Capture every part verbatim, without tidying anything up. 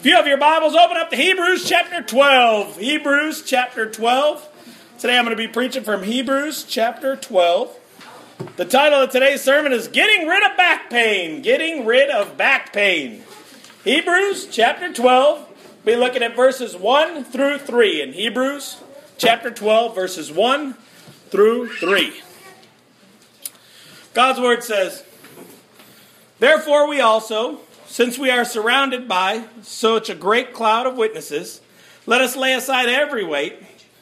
you have your Bibles, open up to Hebrews chapter twelve. Hebrews chapter twelve. Today I'm going to be preaching from Hebrews chapter twelve. The title of today's sermon is Getting Rid of Back Pain. Getting Rid of Back Pain. Hebrews chapter twelve. We'll be looking at verses one through three. In Hebrews chapter twelve, verses one through three. God's word says, "Therefore we also, since we are surrounded by such a great cloud of witnesses, let us lay aside every weight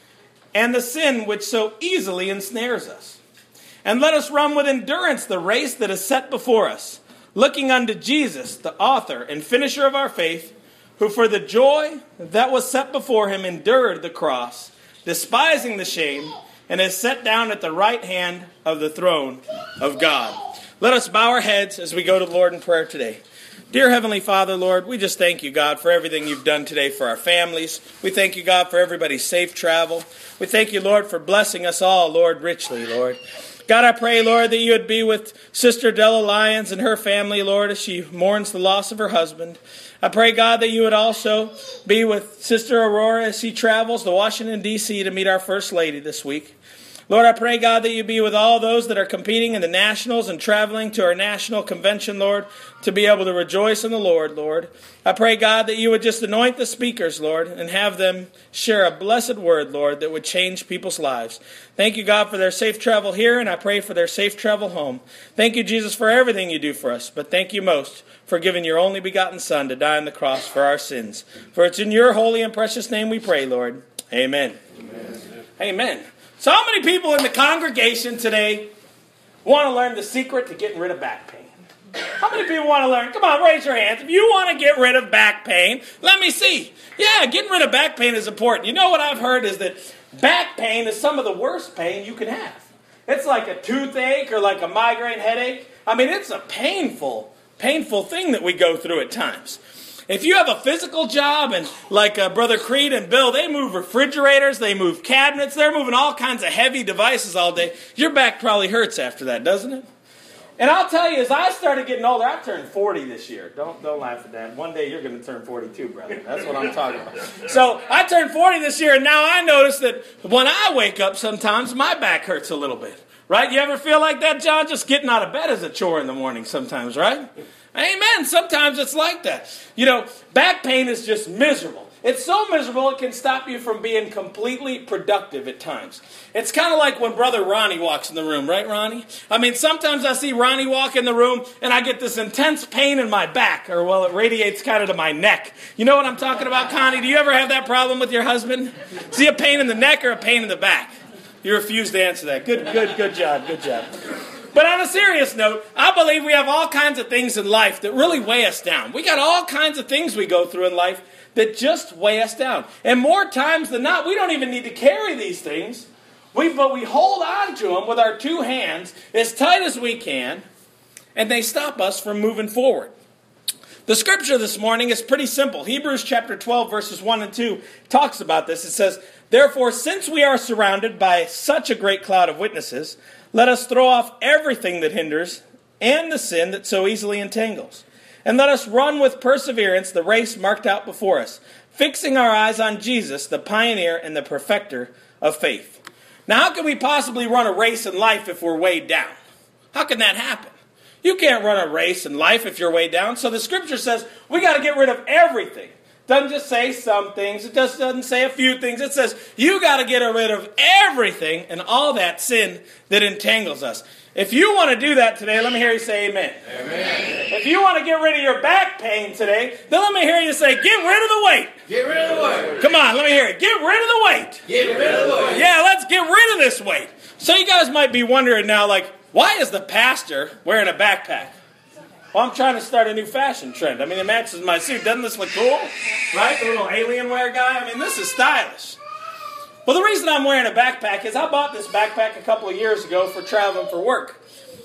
and the sin which so easily ensnares us. And let us run with endurance the race that is set before us, looking unto Jesus, the author and finisher of our faith, who for the joy that was set before him endured the cross, despising the shame, and is set down at the right hand of the throne of God." Let us bow our heads as we go to the Lord in prayer today. Dear Heavenly Father, Lord, we just thank you, God, for everything you've done today for our families. We thank you, God, for everybody's safe travel. We thank you, Lord, for blessing us all, Lord, richly, Lord. God, I pray, Lord, that you would be with Sister Della Lyons and her family, Lord, as she mourns the loss of her husband. I pray, God, that you would also be with Sister Aurora as she travels to Washington, D C to meet our First Lady this week. Lord, I pray, God, that you be with all those that are competing in the nationals and traveling to our national convention, Lord, to be able to rejoice in the Lord, Lord. I pray, God, that you would just anoint the speakers, Lord, and have them share a blessed word, Lord, that would change people's lives. Thank you, God, for their safe travel here, and I pray for their safe travel home. Thank you, Jesus, for everything you do for us, but thank you most for giving your only begotten Son to die on the cross for our sins. For it's in your holy and precious name we pray, Lord. Amen. Amen. Amen. So how many people in the congregation today want to learn the secret to getting rid of back pain? How many people want to learn? Come on, raise your hands. If you want to get rid of back pain, let me see. Yeah, getting rid of back pain is important. You know what I've heard is that back pain is some of the worst pain you can have. It's like a toothache or like a migraine headache. I mean, it's a painful, painful thing that we go through at times. If you have a physical job, and like uh, Brother Creed and Bill, they move refrigerators, they move cabinets, they're moving all kinds of heavy devices all day, your back probably hurts after that, doesn't it? And I'll tell you, as I started getting older, I turned forty this year. Don't don't laugh at that. One day you're going to turn forty-two, brother. That's what I'm talking about. So I turned forty this year, and now I notice that when I wake up sometimes, my back hurts a little bit. Right? You ever feel like that, John? Just getting out of bed is a chore in the morning sometimes, right? Amen. Sometimes it's like that. You know, back pain is just miserable. It's so miserable it can stop you from being completely productive at times. It's kind of like when Brother Ronnie walks in the room, right, Ronnie? I mean, sometimes I see Ronnie walk in the room and I get this intense pain in my back, or well, it radiates kind of to my neck. You know what I'm talking about, Connie? Do you ever have that problem with your husband? Is he a pain in the neck or a pain in the back? You refuse to answer that. Good, good, good job, good job. But on a serious note, I believe we have all kinds of things in life that really weigh us down. We got all kinds of things we go through in life that just weigh us down. And more times than not, we don't even need to carry these things. We, but we hold on to them with our two hands as tight as we can, and they stop us from moving forward. The scripture this morning is pretty simple. Hebrews chapter twelve, verses one and two talks about this. It says, "Therefore, since we are surrounded by such a great cloud of witnesses, let us throw off everything that hinders and the sin that so easily entangles. And let us run with perseverance the race marked out before us, fixing our eyes on Jesus, the pioneer and the perfecter of faith." Now, how can we possibly run a race in life if we're weighed down? How can that happen? You can't run a race in life if you're weighed down. So the scripture says we got to get rid of everything. It doesn't just say some things. It just doesn't say a few things. It says you got to get rid of everything and all that sin that entangles us. If you want to do that today, let me hear you say amen. Amen. If you want to get rid of your back pain today, then let me hear you say, get rid of the weight. Get rid of the weight. Come on, let me hear it. Get rid of the weight. Get rid of the weight. Yeah, let's get rid of this weight. So you guys might be wondering now, like, why is the pastor wearing a backpack? Well, I'm trying to start a new fashion trend. I mean, it matches my suit. Doesn't this look cool? Right? The little Alienware guy. I mean, this is stylish. Well, the reason I'm wearing a backpack is I bought this backpack a couple of years ago for traveling for work.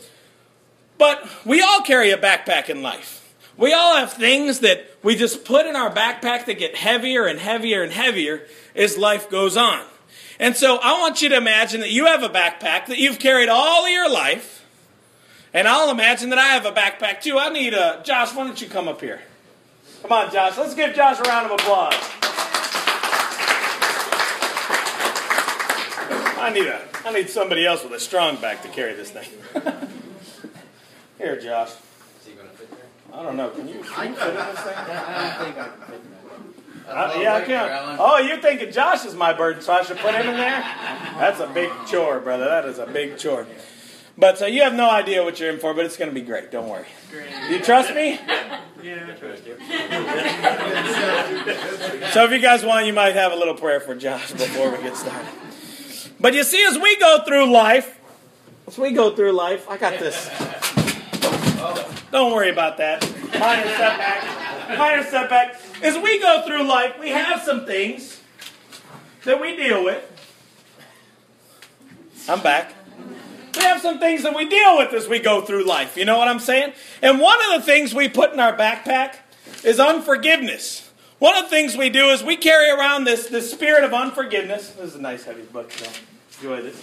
But we all carry a backpack in life. We all have things that we just put in our backpack that get heavier and heavier and heavier as life goes on. And so I want you to imagine that you have a backpack that you've carried all of your life. And I'll imagine that I have a backpack too. I need a... Josh, why don't you come up here? Come on, Josh. Let's give Josh a round of applause. I need a, I need somebody else with a strong back to carry this thing. Here, Josh. Is he going to fit there? I don't know. Can you, can you fit in this thing? I don't think I can fit there. Uh, yeah, I can. Oh, you're thinking Josh is my burden, so I should put him in there? That's a big chore, brother. That is a big chore. But uh, you have no idea what you're in for, but it's going to be great. Don't worry. Great. Do you trust me? Yeah, I trust you. So if you guys want, you might have a little prayer for Josh before we get started. But you see, as we go through life, as we go through life, I got this. Don't worry about that. Minor setback. Minor setback. As we go through life, we have some things that we deal with. I'm back. We have some things that we deal with as we go through life. You know what I'm saying? And one of the things we put in our backpack is unforgiveness. One of the things we do is we carry around this, this spirit of unforgiveness. This is a nice heavy book, so enjoy this.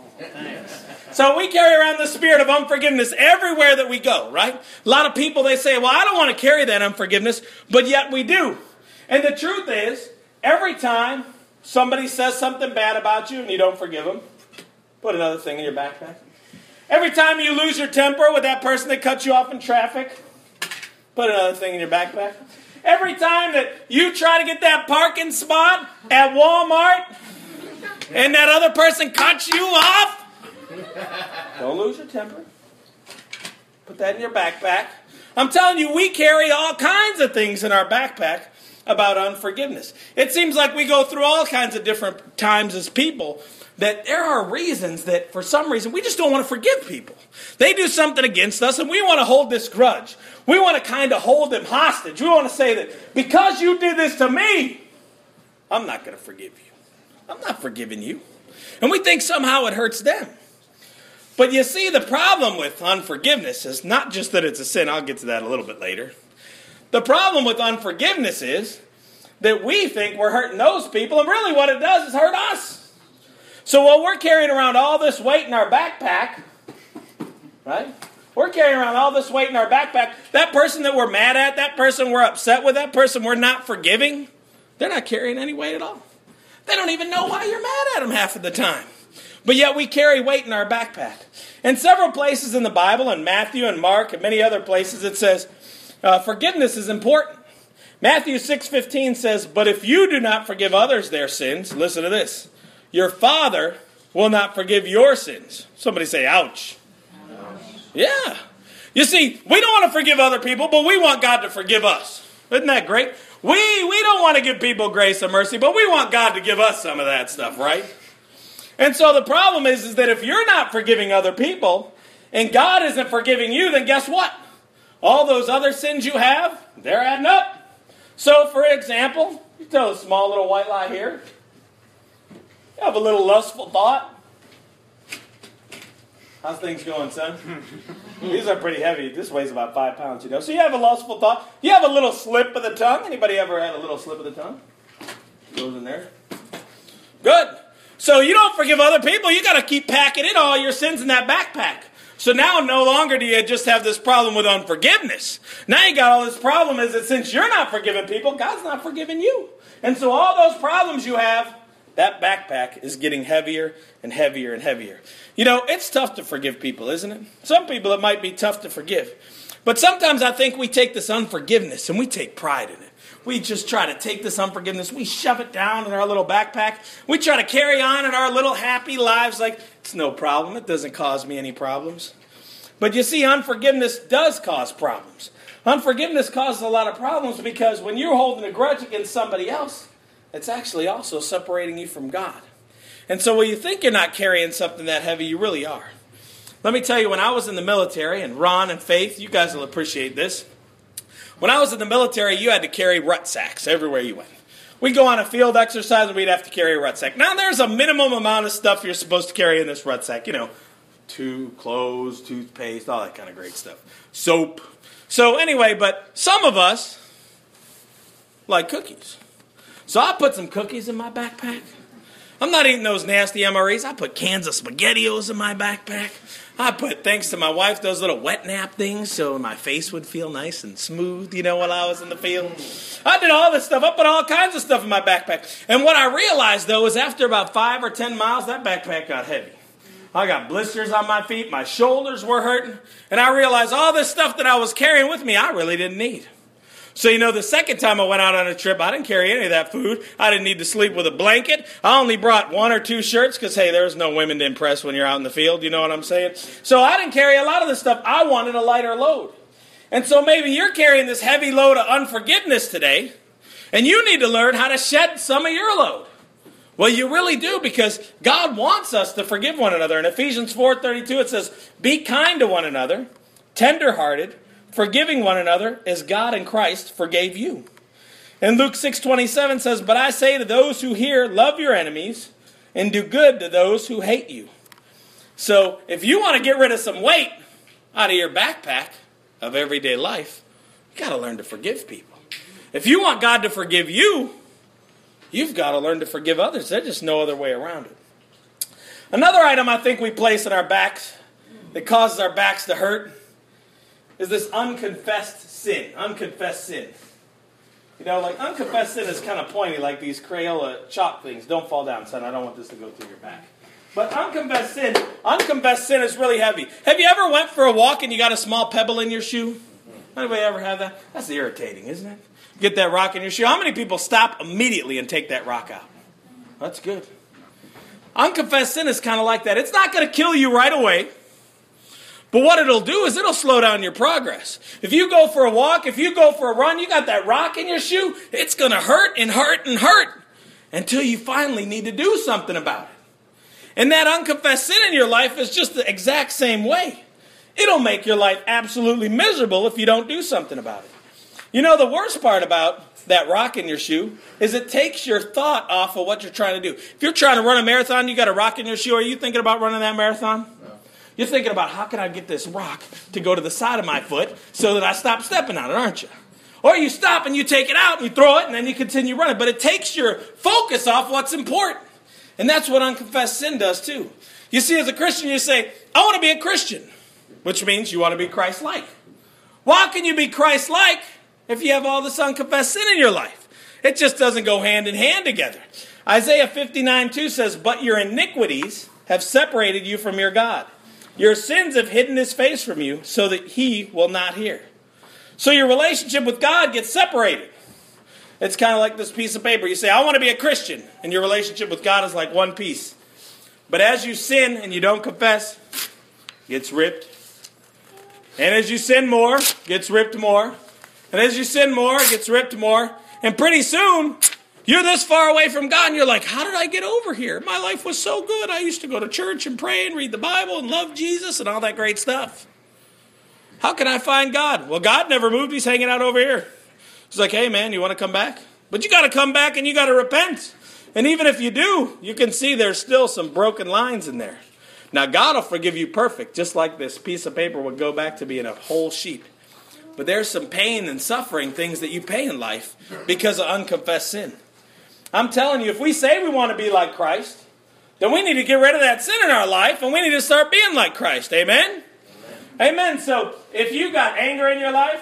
So we carry around the spirit of unforgiveness everywhere that we go, right? A lot of people, they say, well, I don't want to carry that unforgiveness, but yet we do. And the truth is, every time somebody says something bad about you and you don't forgive them, put another thing in your backpack. Every time you lose your temper with that person that cut you off in traffic, put another thing in your backpack. Every time that you try to get that parking spot at Walmart and that other person cuts you off, don't lose your temper. Put that in your backpack. I'm telling you, we carry all kinds of things in our backpack about unforgiveness. It seems like we go through all kinds of different times as people that there are reasons that for some reason we just don't want to forgive people. They do something against us and we want to hold this grudge. We want to kind of hold them hostage. We want to say that because you did this to me, I'm not going to forgive you. I'm not forgiving you. And we think somehow it hurts them. But you see, the problem with unforgiveness is not just that it's a sin. I'll get to that a little bit later. The problem with unforgiveness is that we think we're hurting those people, and really what it does is hurt us. So while we're carrying around all this weight in our backpack, right? We're carrying around all this weight in our backpack. That person that we're mad at, that person we're upset with, that person we're not forgiving, they're not carrying any weight at all. They don't even know why you're mad at them half of the time. But yet we carry weight in our backpack. In several places in the Bible, in Matthew and Mark and many other places, it says uh, forgiveness is important. Matthew six fifteen says, but if you do not forgive others their sins, listen to this, your Father will not forgive your sins. Somebody say, ouch. Ouch. Yeah. You see, we don't want to forgive other people, but we want God to forgive us. Isn't that great? We, we don't want to give people grace and mercy, but we want God to give us some of that stuff, right? And so the problem is, is that if you're not forgiving other people, and God isn't forgiving you, then guess what? All those other sins you have, they're adding up. So, for example, you tell a small little white lie here. You have a little lustful thought. How's things going, son? These are pretty heavy. This weighs about five pounds, you know. So you have a lustful thought. You have a little slip of the tongue. Anybody ever had a little slip of the tongue? Goes in there. Good. So you don't forgive other people. You got to keep packing in all your sins in that backpack. So now no longer do you just have this problem with unforgiveness. Now you got all this problem is that since you're not forgiving people, God's not forgiving you. And so all those problems you have, that backpack is getting heavier and heavier and heavier. You know, it's tough to forgive people, isn't it? Some people it might be tough to forgive. But sometimes I think we take this unforgiveness and we take pride in it. We just try to take this unforgiveness, we shove it down in our little backpack. We try to carry on in our little happy lives like, it's no problem, it doesn't cause me any problems. But you see, unforgiveness does cause problems. Unforgiveness causes a lot of problems because when you're holding a grudge against somebody else, it's actually also separating you from God. And so when you think you're not carrying something that heavy, you really are. Let me tell you, when I was in the military, and Ron and Faith, you guys will appreciate this. When I was in the military, you had to carry rucksacks everywhere you went. We'd go on a field exercise and we'd have to carry a rucksack. Now there's a minimum amount of stuff you're supposed to carry in this rucksack. You know, two clothes, toothpaste, all that kind of great stuff. Soap. So anyway, but some of us like cookies. So I put some cookies in my backpack. I'm not eating those nasty M R Es. I put cans of SpaghettiOs in my backpack. I put, thanks to my wife, those little wet nap things so my face would feel nice and smooth, you know, while I was in the field. I did all this stuff. I put all kinds of stuff in my backpack. And what I realized, though, is after about five or ten miles, that backpack got heavy. I got blisters on my feet. My shoulders were hurting. And I realized all this stuff that I was carrying with me, I really didn't need. So, you know, the second time I went out on a trip, I didn't carry any of that food. I didn't need to sleep with a blanket. I only brought one or two shirts because, hey, there's no women to impress when you're out in the field. You know what I'm saying? So I didn't carry a lot of this stuff. I wanted a lighter load. And so maybe you're carrying this heavy load of unforgiveness today, and you need to learn how to shed some of your load. Well, you really do, because God wants us to forgive one another. In Ephesians four thirty-two, it says, be kind to one another, tenderhearted, forgiving one another as God in Christ forgave you. And Luke six twenty-seven says, but I say to those who hear, love your enemies and do good to those who hate you. So if you want to get rid of some weight out of your backpack of everyday life, you got to learn to forgive people. If you want God to forgive you, you've got to learn to forgive others. There's just no other way around it. Another item I think we place in our backs that causes our backs to hurt is this unconfessed sin. Unconfessed sin. You know, like unconfessed sin is kind of pointy, like these Crayola chalk things. Don't fall down, son. I don't want this to go through your back. But unconfessed sin, unconfessed sin is really heavy. Have you ever went for a walk and you got a small pebble in your shoe? Anybody ever have that? That's irritating, isn't it? You get that rock in your shoe. How many people stop immediately and take that rock out? That's good. Unconfessed sin is kind of like that. It's not going to kill you right away. But what it'll do is it'll slow down your progress. If you go for a walk, if you go for a run, you got that rock in your shoe, it's going to hurt and hurt and hurt until you finally need to do something about it. And that unconfessed sin in your life is just the exact same way. It'll make your life absolutely miserable if you don't do something about it. You know, the worst part about that rock in your shoe is it takes your thought off of what you're trying to do. If you're trying to run a marathon, you got a rock in your shoe, are you thinking about running that marathon? You're thinking about, how can I get this rock to go to the side of my foot so that I stop stepping on it, aren't you? Or you stop and you take it out and you throw it and then you continue running. But it takes your focus off what's important. And that's what unconfessed sin does too. You see, as a Christian, you say, I want to be a Christian, which means you want to be Christ-like. Well, how can you be Christ-like if you have all this unconfessed sin in your life? It just doesn't go hand in hand together. Isaiah fifty-nine two says, but your iniquities have separated you from your God. Your sins have hidden his face from you so that he will not hear. So your relationship with God gets separated. It's kind of like this piece of paper. You say, I want to be a Christian. And your relationship with God is like one piece. But as you sin and you don't confess, it gets ripped. And as you sin more, it gets ripped more. And as you sin more, it gets ripped more. And pretty soon, you're this far away from God, and you're like, how did I get over here? My life was so good. I used to go to church and pray and read the Bible and love Jesus and all that great stuff. How can I find God? Well, God never moved. He's hanging out over here. He's like, hey, man, you want to come back? But you got to come back and you got to repent. And even if you do, you can see there's still some broken lines in there. Now, God will forgive you perfect, just like this piece of paper would go back to being a whole sheet. But there's some pain and suffering, things that you pay in life because of unconfessed sin. I'm telling you, if we say we want to be like Christ, then we need to get rid of that sin in our life, and we need to start being like Christ. Amen? Amen. Amen. So, if you got anger in your life,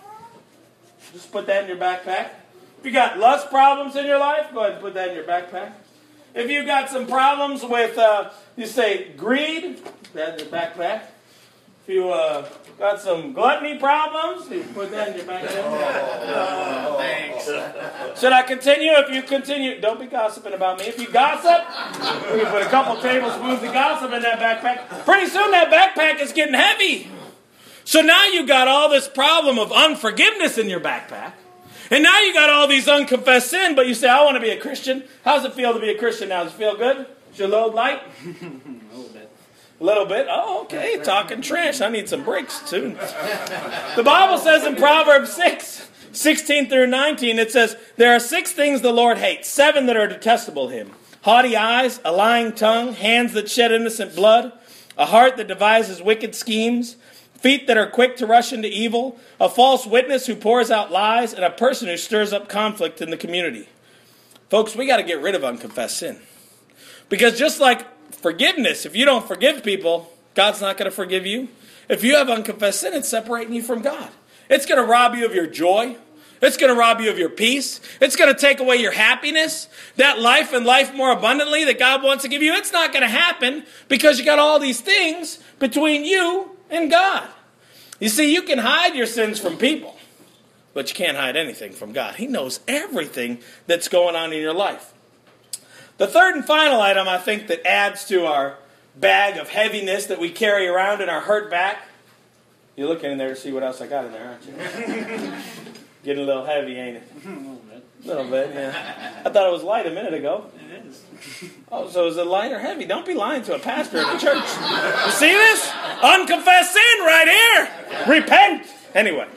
just put that in your backpack. If you got lust problems in your life, go ahead and put that in your backpack. If you got some problems with, uh, you say, greed, put that in your backpack. If you uh, got some gluttony problems, you put that in your backpack. Oh, thanks. Should I continue? If you continue, don't be gossiping about me. If you gossip, we can put a couple tablespoons of gossip in that backpack. Pretty soon that backpack is getting heavy. So now you got all this problem of unforgiveness in your backpack. And now you got all these unconfessed sin, but you say, I want to be a Christian. How does it feel to be a Christian now? Does it feel good? Is your load light? A little bit. A little bit? Oh, okay. Talking trash. I need some breaks soon. The Bible says in Proverbs six, sixteen through nineteen, it says, there are six things the Lord hates, seven that are detestable to him. Haughty eyes, a lying tongue, hands that shed innocent blood, a heart that devises wicked schemes, feet that are quick to rush into evil, a false witness who pours out lies, and a person who stirs up conflict in the community. Folks, we got to get rid of unconfessed sin. Because just like forgiveness, if you don't forgive people, God's not going to forgive you. If you have unconfessed sin, it's separating you from God. It's going to rob you of your joy. It's going to rob you of your peace. It's going to take away your happiness. That life and life more abundantly that God wants to give you, it's not going to happen because you got all these things between you and God. You see, you can hide your sins from people, but you can't hide anything from God. He knows everything that's going on in your life. The third and final item, I think, that adds to our bag of heaviness that we carry around in our hurt back. You're looking in there to see what else I got in there, aren't you? Getting a little heavy, ain't it? A little bit. A little bit, yeah. I thought it was light a minute ago. It is. Oh, so is it light or heavy? Don't be lying to a pastor in the church. You see this? Unconfessed sin right here. Repent. Anyway.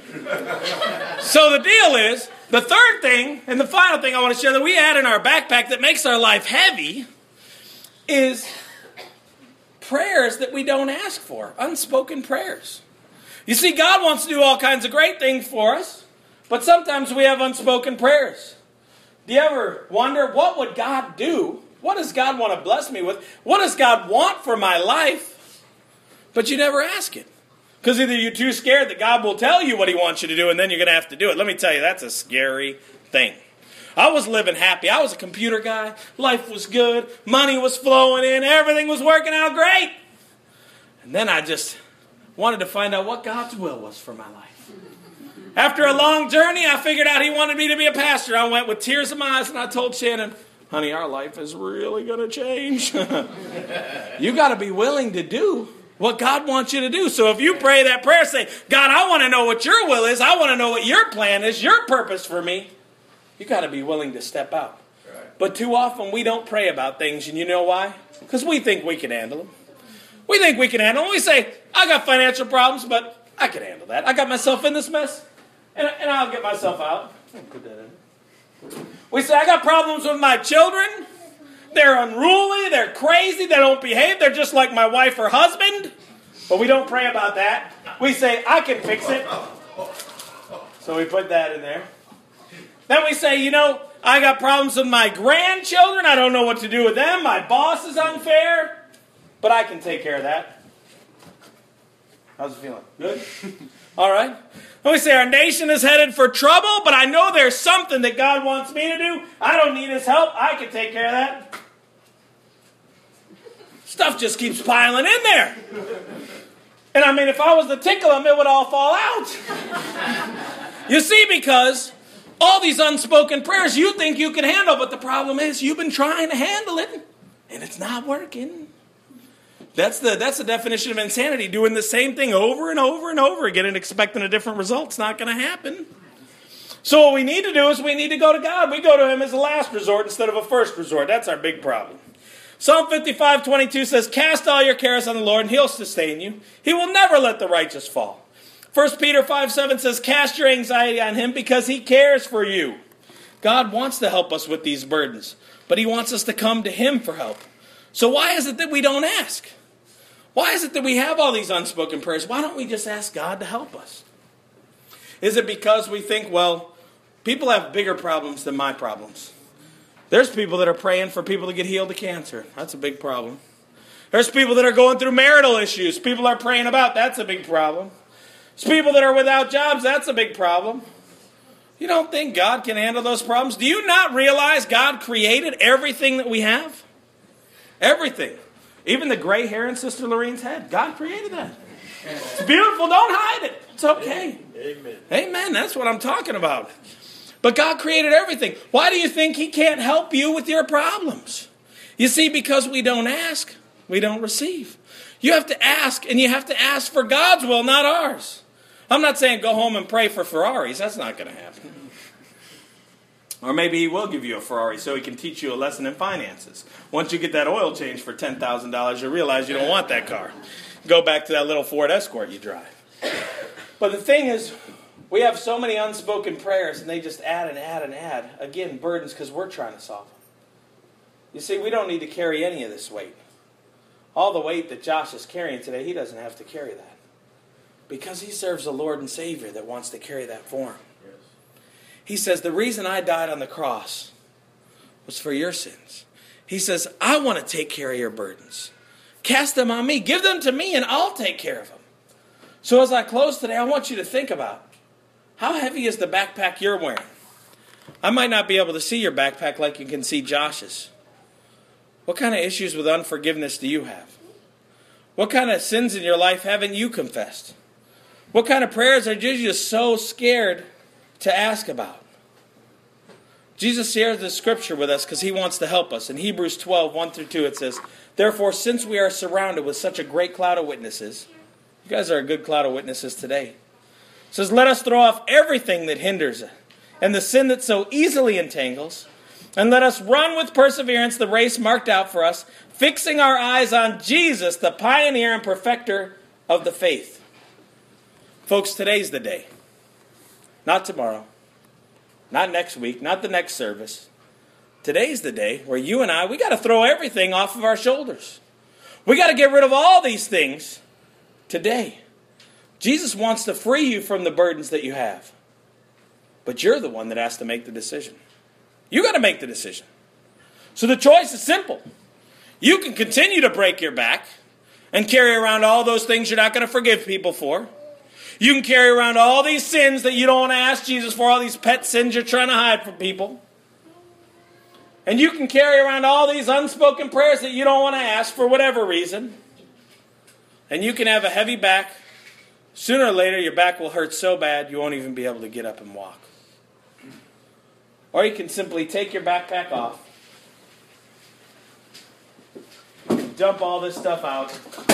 So the deal is, the third thing, and the final thing I want to share that we add in our backpack that makes our life heavy is prayers that we don't ask for. Unspoken prayers. You see, God wants to do all kinds of great things for us, but sometimes we have unspoken prayers. Do you ever wonder, what would God do? What does God want to bless me with? What does God want for my life? But you never ask it. Because either you're too scared that God will tell you what he wants you to do, and then you're going to have to do it. Let me tell you, that's a scary thing. I was living happy. I was a computer guy. Life was good. Money was flowing in. Everything was working out great. And then I just wanted to find out what God's will was for my life. After a long journey, I figured out he wanted me to be a pastor. I went with tears in my eyes and I told Shannon, honey, our life is really going to change. You got to be willing to do what God wants you to do. So if you pray that prayer, say, God, I want to know what your will is. I want to know what your plan is, your purpose for me. You got to be willing to step out. Right. But too often we don't pray about things, and you know why? Because we think we can handle them. We think we can handle them. We say, I got financial problems, but I can handle that. I got myself in this mess, and, and I'll get myself out. I'll put that in. We say, I got problems with my children. They're unruly. They're crazy. They don't behave. They're just like my wife or husband. But we don't pray about that. We say, I can fix it. So we put that in there. Then we say, you know, I got problems with my grandchildren. I don't know what to do with them. My boss is unfair. But I can take care of that. How's it feeling? Good? All right. Then we say our nation is headed for trouble, but I know there's something that God wants me to do. I don't need his help. I can take care of that. Stuff just keeps piling in there. And I mean, if I was to tickle them, it would all fall out. You see, because all these unspoken prayers you think you can handle, but the problem is you've been trying to handle it, and it's not working. That's the that's the definition of insanity, doing the same thing over and over and over again and expecting a different result. It's not going to happen. So what we need to do is we need to go to God. We go to him as a last resort instead of a first resort. That's our big problem. Psalm fifty-five twenty-two says, cast all your cares on the Lord and he'll sustain you. He will never let the righteous fall. First Peter five seven says, cast your anxiety on him because he cares for you. God wants to help us with these burdens, but he wants us to come to him for help. So why is it that we don't ask? Why is it that we have all these unspoken prayers? Why don't we just ask God to help us? Is it because we think, well, people have bigger problems than my problems? There's people that are praying for people to get healed of cancer. That's a big problem. There's people that are going through marital issues. People are praying about. That's a big problem. There's people that are without jobs. That's a big problem. You don't think God can handle those problems? Do you not realize God created everything that we have? Everything. Even the gray hair in Sister Lorraine's head. God created that. It's beautiful. Don't hide it. It's okay. Amen. Amen. That's what I'm talking about. But God created everything. Why do you think he can't help you with your problems? You see, because we don't ask, we don't receive. You have to ask, and you have to ask for God's will, not ours. I'm not saying go home and pray for Ferraris. That's not going to happen. Or maybe he will give you a Ferrari so he can teach you a lesson in finances. Once you get that oil change for ten thousand dollars, you realize you don't want that car. Go back to that little Ford Escort you drive. But the thing is, we have so many unspoken prayers, and they just add and add and add. Again, burdens because we're trying to solve them. You see, we don't need to carry any of this weight. All the weight that Josh is carrying today, he doesn't have to carry that. Because he serves a Lord and Savior that wants to carry that for him. He says, the reason I died on the cross was for your sins. He says, I want to take care of your burdens. Cast them on me. Give them to me and I'll take care of them. So as I close today, I want you to think about, how heavy is the backpack you're wearing? I might not be able to see your backpack like you can see Josh's. What kind of issues with unforgiveness do you have? What kind of sins in your life haven't you confessed? What kind of prayers are you just so scared to ask about? Jesus shares this scripture with us because he wants to help us. In Hebrews twelve, one through two, it says, therefore, since we are surrounded with such a great cloud of witnesses, you guys are a good cloud of witnesses today. It says, let us throw off everything that hinders it and the sin that so easily entangles, and let us run with perseverance the race marked out for us, fixing our eyes on Jesus, the pioneer and perfecter of the faith. Folks, today's the day. Not tomorrow. Not next week. Not the next service. Today's the day where you and I, we got to throw everything off of our shoulders. We got to get rid of all these things today. Jesus wants to free you from the burdens that you have. But you're the one that has to make the decision. You got to make the decision. So the choice is simple. You can continue to break your back and carry around all those things you're not going to forgive people for. You can carry around all these sins that you don't want to ask Jesus for, all these pet sins you're trying to hide from people. And you can carry around all these unspoken prayers that you don't want to ask for whatever reason. And you can have a heavy back. Sooner or later, your back will hurt so bad you won't even be able to get up and walk. Or you can simply take your backpack off. You can dump all this stuff out.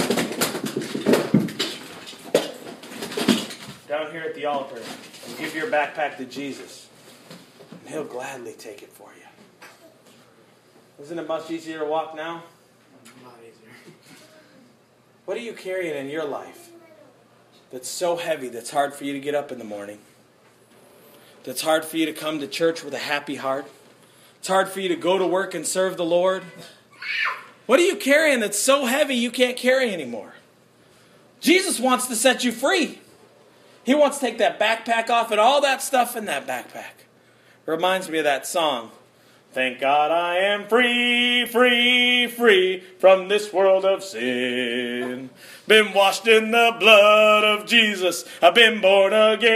Down here at the altar. And give your backpack to Jesus. And he'll gladly take it for you. Isn't it much easier to walk now? A lot easier. What are you carrying in your life that's so heavy that's hard for you to get up in the morning? That's hard for you to come to church with a happy heart? It's hard for you to go to work and serve the Lord? What are you carrying that's so heavy you can't carry anymore? Jesus wants to set you free. He wants to take that backpack off and all that stuff in that backpack. It reminds me of that song. Thank God I am free, free, free from this world of sin. Been washed in the blood of Jesus. I've been born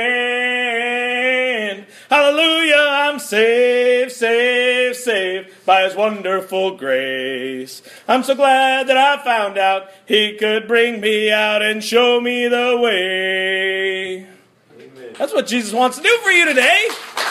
again. Hallelujah, I'm saved, saved, saved by his wonderful grace. I'm so glad that I found out he could bring me out and show me the way. Amen. That's what Jesus wants to do for you today.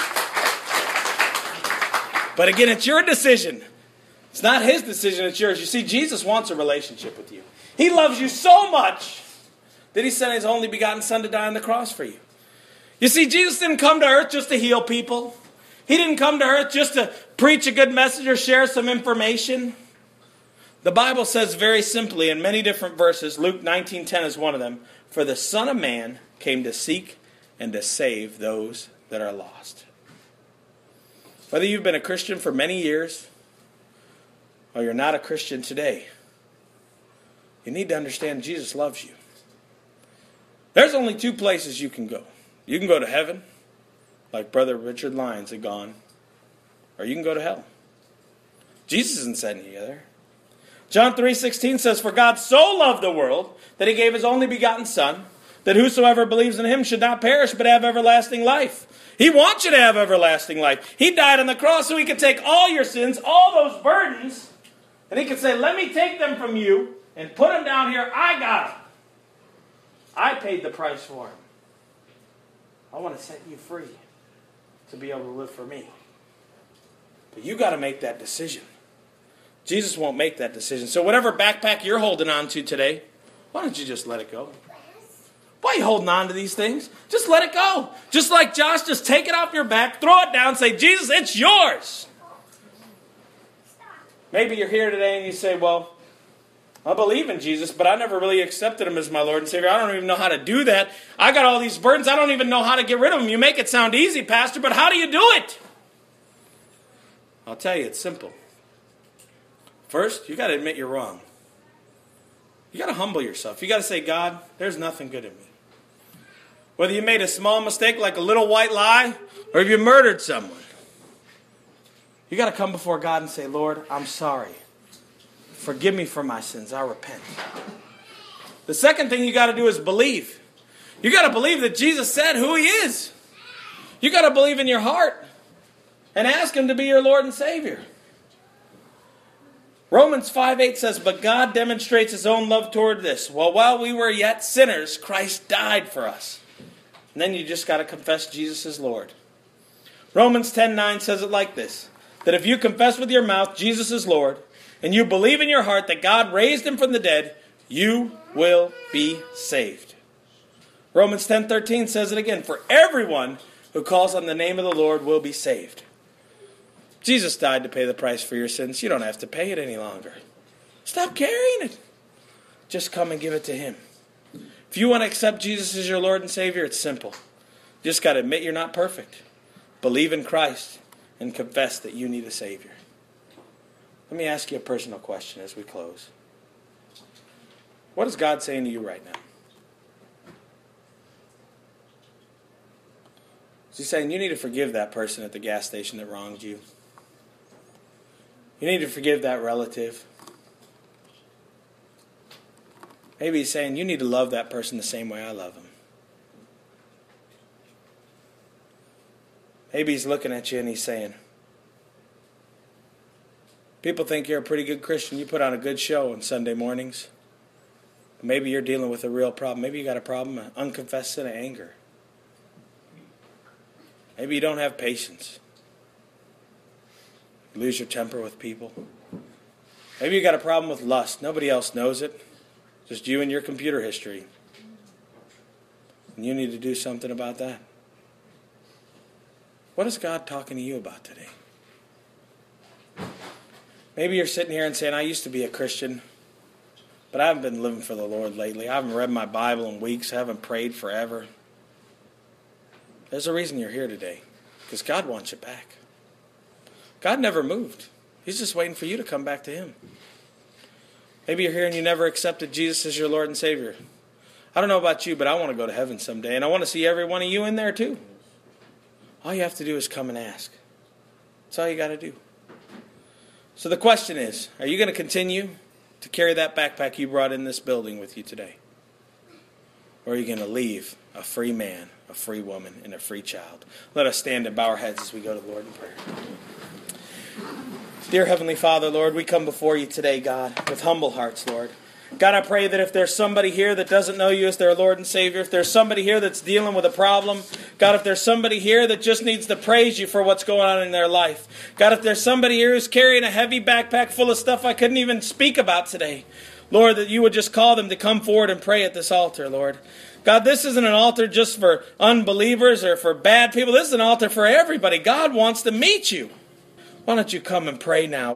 But again, it's your decision. It's not his decision, it's yours. You see, Jesus wants a relationship with you. He loves you so much that he sent his only begotten Son to die on the cross for you. You see, Jesus didn't come to earth just to heal people. He didn't come to earth just to preach a good message or share some information. The Bible says very simply in many different verses, Luke nineteen ten is one of them, for the Son of Man came to seek and to save those that are lost. Whether you've been a Christian for many years or you're not a Christian today, you need to understand Jesus loves you. There's only two places you can go. You can go to heaven, like Brother Richard Lyons had gone, or you can go to hell. Jesus isn't sending you there. John three sixteen says, for God so loved the world that he gave his only begotten Son, that whosoever believes in him should not perish but have everlasting life. He wants you to have everlasting life. He died on the cross so he could take all your sins, all those burdens, and he could say, let me take them from you and put them down here. I got them. I paid the price for them. I want to set you free to be able to live for me. But you got to make that decision. Jesus won't make that decision. So whatever backpack you're holding on to today, why don't you just let it go? Why are you holding on to these things? Just let it go. Just like Josh, just take it off your back, throw it down, say, Jesus, it's yours. Maybe you're here today and you say, well, I believe in Jesus, but I never really accepted him as my Lord and Savior. I don't even know how to do that. I got all these burdens. I don't even know how to get rid of them. You make it sound easy, Pastor, but how do you do it? I'll tell you, it's simple. First, you got to admit you're wrong. You got to humble yourself. You got to say, God, there's nothing good in me. Whether you made a small mistake like a little white lie, or if you murdered someone. You got to come before God and say, Lord, I'm sorry. Forgive me for my sins. I repent. The second thing you got to do is believe. You got to believe that Jesus said who he is. You got to believe in your heart and ask him to be your Lord and Savior. Romans five eight says, but God demonstrates his own love toward this. Well, while we were yet sinners, Christ died for us. And then you just got to confess Jesus as Lord. Romans ten nine says it like this, that if you confess with your mouth Jesus is Lord, and you believe in your heart that God raised him from the dead, you will be saved. Romans ten thirteen says it again, for everyone who calls on the name of the Lord will be saved. Jesus died to pay the price for your sins. You don't have to pay it any longer. Stop carrying it. Just come and give it to him. If you want to accept Jesus as your Lord and Savior, it's simple. You just got to admit you're not perfect. Believe in Christ and confess that you need a Savior. Let me ask you a personal question as we close. What is God saying to you right now? Is he saying you need to forgive that person at the gas station that wronged you? You need to forgive that relative. Maybe he's saying you need to love that person the same way I love him. Maybe he's looking at you and he's saying, people think you're a pretty good Christian. You put on a good show on Sunday mornings. Maybe you're dealing with a real problem. Maybe you got a problem, an unconfessed sin of anger. Maybe you don't have patience. You lose your temper with people. Maybe you got a problem with lust. Nobody else knows it. Just you and your computer history. And you need to do something about that. What is God talking to you about today? Maybe you're sitting here and saying, I used to be a Christian, but I haven't been living for the Lord lately. I haven't read my Bible in weeks. I haven't prayed forever. There's a reason you're here today. Because God wants you back. God never moved. He's just waiting for you to come back to him. Maybe you're here and you never accepted Jesus as your Lord and Savior. I don't know about you, but I want to go to heaven someday. And I want to see every one of you in there too. All you have to do is come and ask. That's all you got to do. So the question is, are you going to continue to carry that backpack you brought in this building with you today? Or are you going to leave a free man, a free woman, and a free child? Let us stand and bow our heads as we go to the Lord in prayer. Dear Heavenly Father, Lord, we come before you today, God, with humble hearts, Lord. God, I pray that if there's somebody here that doesn't know you as their Lord and Savior, if there's somebody here that's dealing with a problem, God, if there's somebody here that just needs to praise you for what's going on in their life, God, if there's somebody here who's carrying a heavy backpack full of stuff I couldn't even speak about today, Lord, that you would just call them to come forward and pray at this altar, Lord. God, this isn't an altar just for unbelievers or for bad people. This is an altar for everybody. God wants to meet you. Why don't you come and pray now?